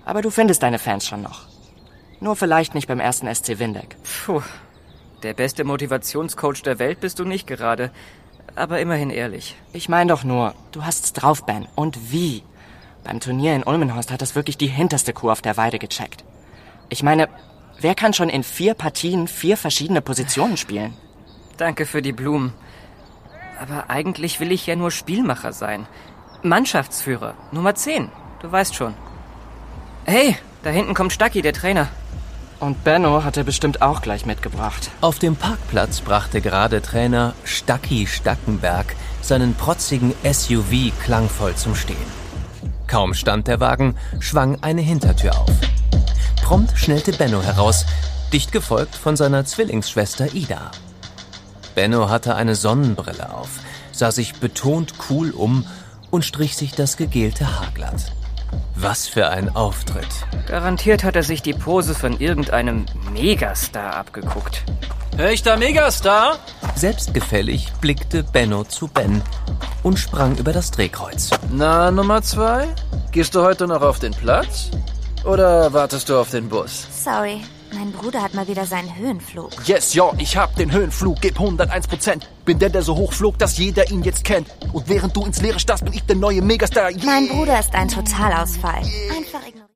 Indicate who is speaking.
Speaker 1: Aber du findest deine Fans schon noch. Nur vielleicht nicht beim ersten SC Windeck.
Speaker 2: Puh, der beste Motivationscoach der Welt bist du nicht gerade. Aber immerhin ehrlich.
Speaker 1: Ich meine doch nur, du hast's drauf, Ben. Und wie? Beim Turnier in Ulmenhorst hat das wirklich die hinterste Kuh auf der Weide gecheckt. Ich meine, wer kann schon in 4 Partien 4 verschiedene Positionen spielen?
Speaker 2: Danke für die Blumen. Aber eigentlich will ich ja nur Spielmacher sein. Mannschaftsführer, Nummer 10. Du weißt schon. Hey, da hinten kommt Stacki, der Trainer.
Speaker 1: Und Benno hat er bestimmt auch gleich mitgebracht.
Speaker 3: Auf dem Parkplatz brachte gerade Trainer Stacki Stackenberg seinen protzigen SUV klangvoll zum Stehen. Kaum stand der Wagen, schwang eine Hintertür auf. Prompt schnellte Benno heraus, dicht gefolgt von seiner Zwillingsschwester Ida. Benno hatte eine Sonnenbrille auf, sah sich betont cool um und strich sich das gegelte Haar glatt. Was für ein Auftritt.
Speaker 2: Garantiert hat er sich die Pose von irgendeinem Megastar abgeguckt.
Speaker 4: Echter Megastar?
Speaker 3: Selbstgefällig blickte Benno zu Ben und sprang über das Drehkreuz.
Speaker 4: Na, Nummer 2? Gehst du heute noch auf den Platz? Oder wartest du auf den Bus?
Speaker 5: Sorry, mein Bruder hat mal wieder seinen Höhenflug.
Speaker 6: Yes, ja, ich hab den Höhenflug, gib 101%. Bin der so hoch flog, dass jeder ihn jetzt kennt. Und während du ins Leere starrst, bin ich der neue Megastar. Yeah.
Speaker 5: Mein Bruder ist ein Totalausfall. Einfach ignorieren.